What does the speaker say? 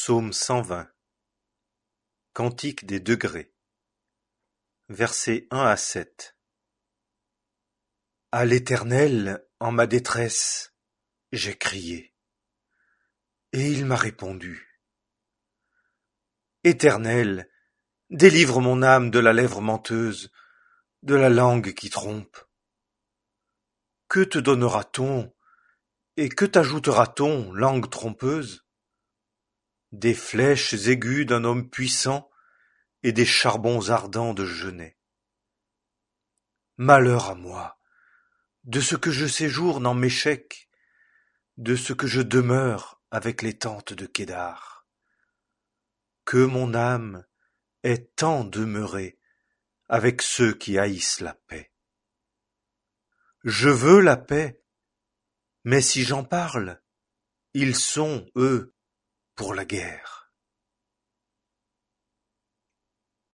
Psaume 120. Cantique des degrés. Versets 1 à 7. À l'Éternel, en ma détresse, j'ai crié, et il m'a répondu. Éternel, délivre mon âme de la lèvre menteuse, de la langue qui trompe. Que te donnera-t-on, et que t'ajoutera-t-on, langue trompeuse? Des flèches aiguës d'un homme puissant, et des charbons ardents de genêt. Malheur à moi, de ce que je séjourne en Méchec, de ce que je demeure avec les tentes de Kédar. Que mon âme ait tant demeuré avec ceux qui haïssent la paix. Je veux la paix, mais si j'en parle, ils sont, eux, pour la guerre.